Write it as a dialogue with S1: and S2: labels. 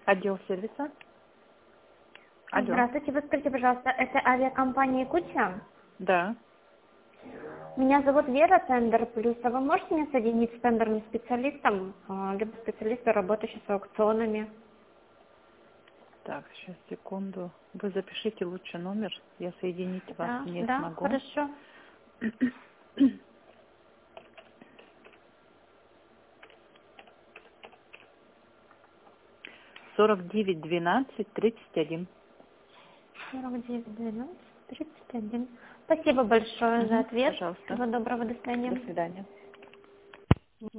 S1: Отдел сервиса. Алло.
S2: Здравствуйте, вы скажите, пожалуйста, это авиакомпания Куча?
S1: Да.
S2: Меня зовут Вера, Тендер Плюс. А вы можете меня соединить с тендерным специалистом, либо специалистом, работающим с аукционами?
S1: Так, сейчас, секунду. Вы запишите лучше номер. Я соединить вас
S2: Да,
S1: не
S2: да,
S1: смогу.
S2: хорошо.
S1: 49 12 31.
S2: 49 12 31. Спасибо большое за ответ.
S1: Пожалуйста.
S2: Всего доброго, до
S1: До
S2: свидания.
S1: свидания.